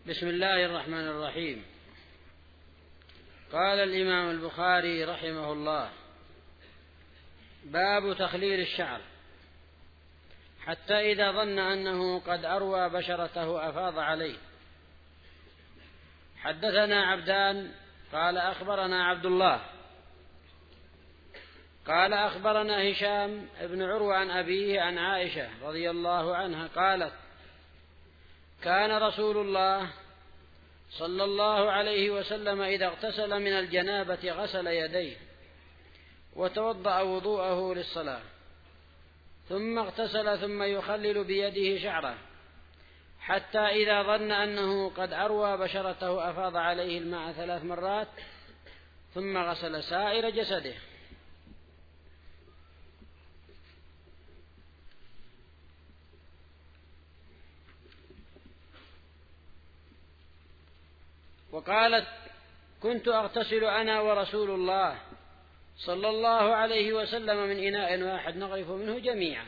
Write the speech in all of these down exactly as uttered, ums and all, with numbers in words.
بسم الله الرحمن الرحيم. قال الإمام البخاري رحمه الله: باب تخليل الشعر، حتى إذا ظن أنه قد أروى بشرته أفاض عليه. حدثنا عبدان قال أخبرنا عبد الله قال أخبرنا هشام بن عروة عن أبيه عن عائشة رضي الله عنها قالت: كان رسول الله صلى الله عليه وسلم إذا اغتسل من الجنابة غسل يديه وتوضأ وضوءه للصلاة، ثم اغتسل ثم يخلل بيده شعره، حتى إذا ظن أنه قد أروى بشرته أفاض عليه الماء ثلاث مرات، ثم غسل سائر جسده. وقالت: كنت أغتسل أنا ورسول الله صلى الله عليه وسلم من إناء واحد نغرف منه جميعا.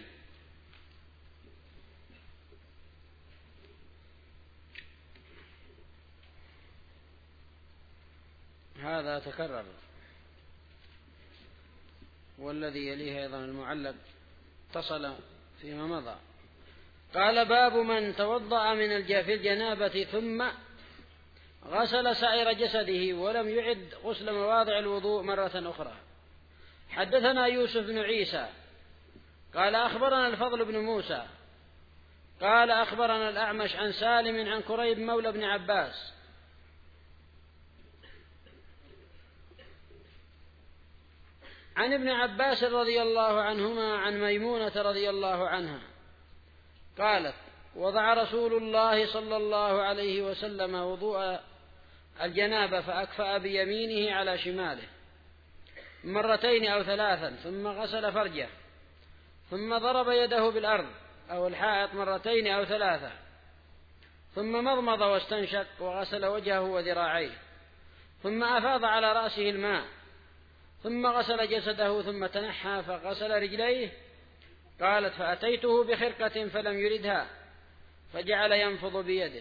هذا تكرر، والذي يليه أيضا المعلق اتصل فيما مضى. قال: باب من توضأ من في الجنابة ثم غسل سائر جسده ولم يعد غسل مواضع الوضوء مرة أخرى. حدثنا يوسف بن عيسى قال أخبرنا الفضل بن موسى قال أخبرنا الأعمش عن سالم عن كريب مولى بن عباس عن ابن عباس رضي الله عنهما عن ميمونة رضي الله عنها قالت: وضع رسول الله صلى الله عليه وسلم وضوء الجنابة فأكفأ بيمينه على شماله مرتين أو ثلاثا، ثم غسل فرجه، ثم ضرب يده بالأرض أو الحائط مرتين أو ثلاثة، ثم مضمض واستنشق وغسل وجهه وذراعيه، ثم أفاض على رأسه الماء، ثم غسل جسده، ثم تنحى فغسل رجليه. قالت: فأتيته بخرقة فلم يردها فجعل ينفض بيده.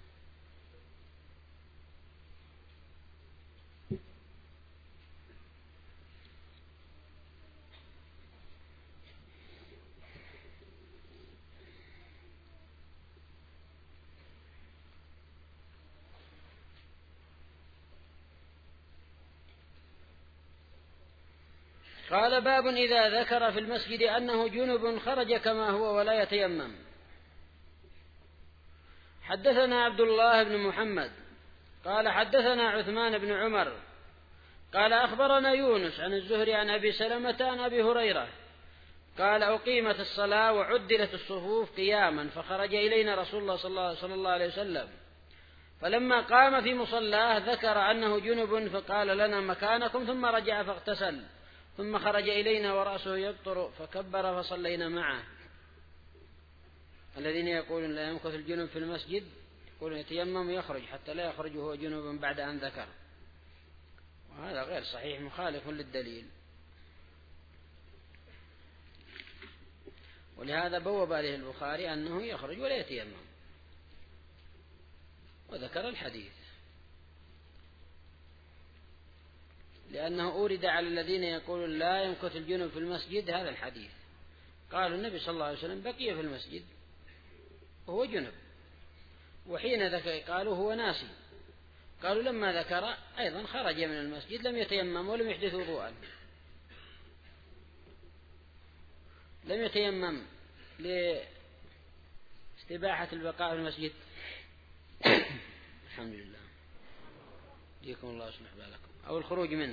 قال: باب إذا ذكر في المسجد أنه جنب خرج كما هو ولا يتيمم. حدثنا عبد الله بن محمد قال حدثنا عثمان بن عمر قال أخبرنا يونس عن الزهري عن أبي سلمة عن أبي هريرة قال: أقيمت الصلاة وعدلت الصفوف قياما، فخرج إلينا رسول الله صلى الله عليه وسلم، فلما قام في مصلاه ذكر أنه جنب فقال لنا مكانكم، ثم رجع فاغتسل، ثم خرج إلينا ورأسه يبطر فكبر فصلينا معه. الذين يقولون لا يمكث الجنب في المسجد يقولون يتيمم ويخرج حتى لا يخرج هو جنوب بعد أن ذكر، وهذا غير صحيح مخالف للدليل. ولهذا بوب عليه البخاري أنه يخرج ولا يتيمم وذكر الحديث، لأنه أورد على الذين يقولون لا يمكث الجنب في المسجد هذا الحديث. قالوا النبي صلى الله عليه وسلم بقي في المسجد وهو جنب، وحين ذكر قالوا هو ناسي، قالوا لما ذكر أيضا خرج من المسجد لم يتيمم ولم يحدث وضوءا، لم يتيمم لاستباحة البقاء في المسجد. الحمد لله، يديكم الله يصلح بالكم، أو الخروج منه.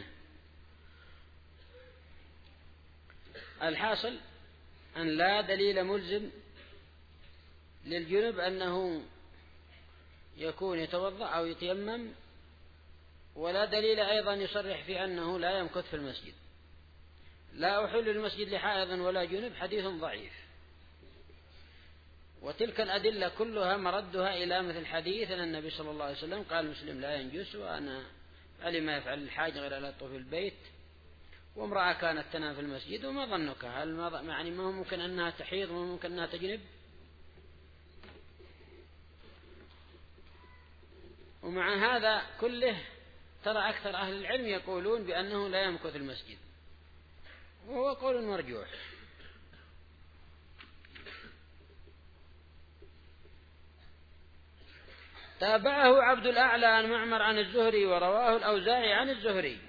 الحاصل أن لا دليل ملزم للجنب أنه يكون يتوضأ أو يتيمم، ولا دليل أيضا يصرح في أنه لا يمكث في المسجد. لا أحل المسجد لحائض ولا جنب حديث ضعيف، وتلك الأدلة كلها مردها إلى مثل حديث أن النبي صلى الله عليه وسلم قال: المسلم لا ينجس، وأنا علي ما يفعل الحاج غير لا يطوف البيت، وامرأة كانت تنام في المسجد. وما ظنك؟ هل ما يعني ما هو ممكن أنها تحيض وما ممكن أنها تجنب؟ ومع هذا كله ترى أكثر أهل العلم يقولون بأنه لا يمكث المسجد، وهو قول مرجوح. تابعه عبد الأعلى عن معمر عن الزهري، ورواه الأوزاعي عن الزهري.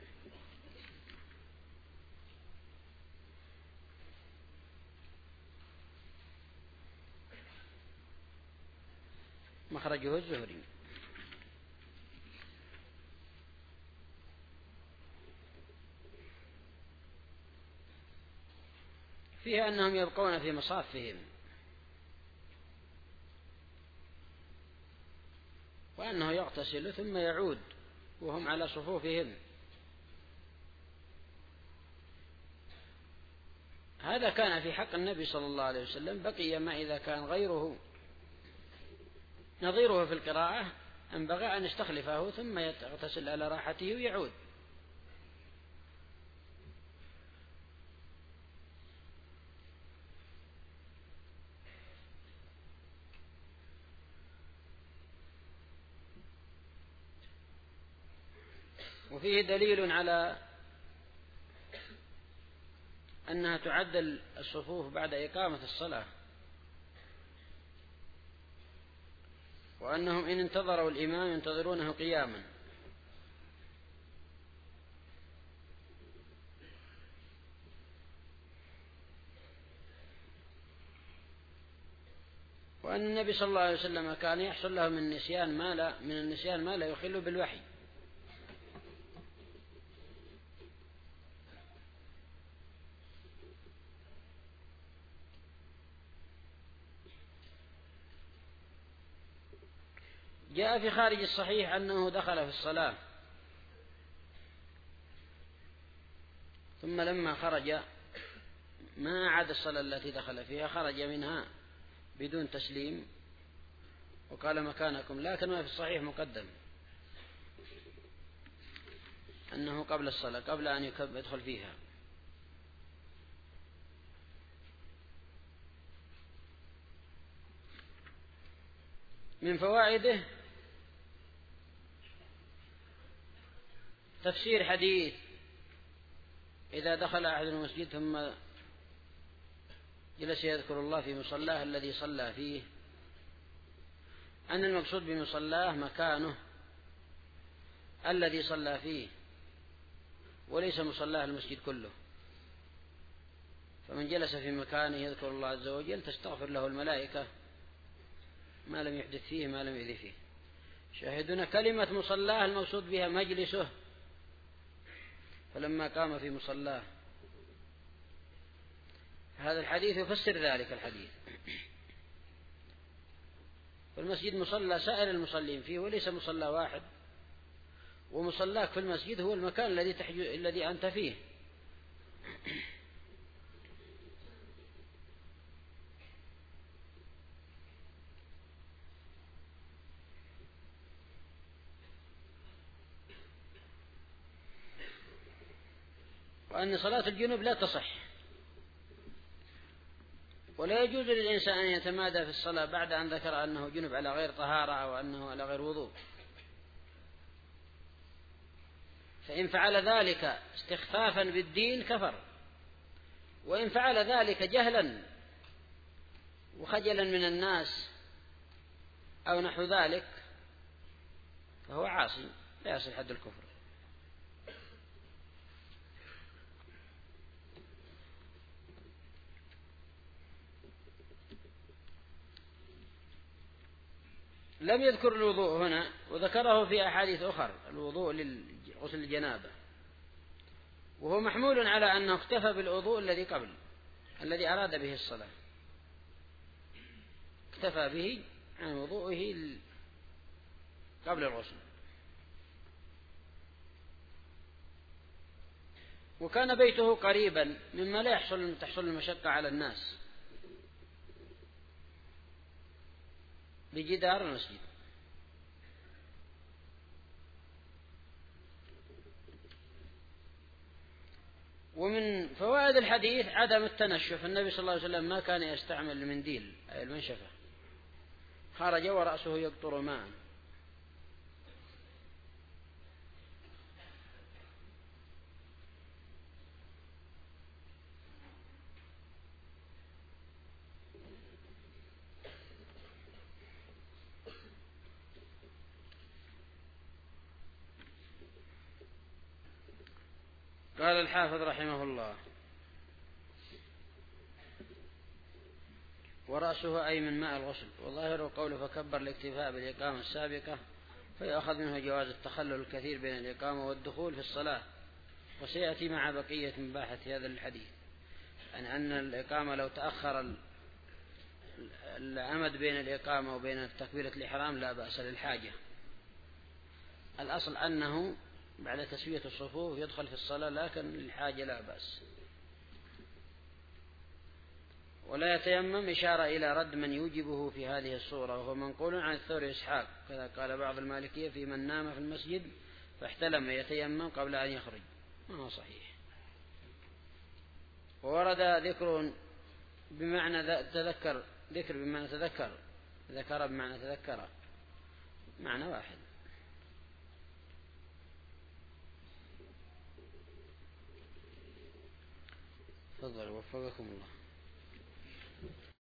مخرجه الزهري. فيها أنهم يبقون في مصافهم، وأنه يغتسل ثم يعود وهم على صفوفهم. هذا كان في حق النبي صلى الله عليه وسلم. بقي ما إذا كان غيره نظيره في القراءة ينبغي أن يستخلفه ثم يغتسل على راحته ويعود. وفيه دليل على أنها تعدل الصفوف بعد إقامة الصلاة، وأنهم إن انتظروا الإمام ينتظرونه قياما. وأن النبي صلى الله عليه وسلم كان يحصل له من النسيان ما لا من النسيان ما لا يخل بالوحي. جاء في خارج الصحيح أنه دخل في الصلاة ثم لما خرج ما عاد الصلاة التي دخل فيها، خرج منها بدون تسليم وقال مكانكم، لكن ما في الصحيح مقدم أنه قبل الصلاة قبل أن يدخل فيها. من فوائده تفسير حديث إذا دخل أحد المسجد ثم جلس يذكر الله في مصلاه الذي صلى فيه، أن المقصود بمصلاه مكانه الذي صلى فيه وليس مصلاه المسجد كله. فمن جلس في مكانه يذكر الله عز وجل تستغفر له الملائكة ما لم يحدث فيه ما لم يؤذي فيه. شاهدنا كلمة مصلاه المقصود بها مجلسه، فلما قام في مصلاه هذا الحديث يفسر ذلك الحديث. فالمسجد مصلى سائر المصلين فيه وليس مصلى واحد، ومصلاك في المسجد هو المكان الذي تحج... الذي أنت فيه. وأن صلاة الجنوب لا تصح، ولا يجوز للإنسان أن يتمادى في الصلاة بعد أن ذكر أنه جنب على غير طهارة أو أنه على غير وضوء. فإن فعل ذلك استخفافا بالدين كفر، وإن فعل ذلك جهلا وخجلا من الناس أو نحو ذلك فهو عاصي لا يصل حد الكفر. لم يذكر الوضوء هنا، وذكره في أحاديث أخرى الوضوء لغسل الجنابة، وهو محمول على أنه اكتفى بالوضوء الذي قبل الذي أراد به الصلاة، اكتفى به عن وضوءه قبل الغسل. وكان بيته قريبا مما لا يحصل تحصل المشقة على الناس بجدار المسجد. ومن فوائد الحديث عدم التنشف. النبي صلى الله عليه وسلم ما كان يستعمل المنديل أي المنشفة، خرج ورأسه يقطر ماء. قال الحافظ رحمه الله: ورأسه أي من ماء الغسل. وظاهر قوله فكبر الاكتفاء بالإقامة السابقة، فيأخذ منه جواز التخلل الكثير بين الإقامة والدخول في الصلاة، وسيأتي مع بقية مباحث هذا الحديث أن أن الإقامة لو تأخر الأمد بين الإقامة وبين تكبيرة الإحرام لا بأس للحاجة. الأصل أنه بعد تسوية الصفوف يدخل في الصلاة، لكن للحاجة لا بأس. ولا يتيمم إشارة إلى رد من يوجبه في هذه الصورة، وهو منقول عن الثوري إسحاق، كذا قال بعض المالكية في من نام في المسجد فاحتلم يتيمم قبل أن يخرج، ما هو صحيح. وورد ذكر بمعنى تذكر، ذكر بمعنى تذكر، ذكر بمعنى تذكر، معنى واحد. تفضل وفقكم الله.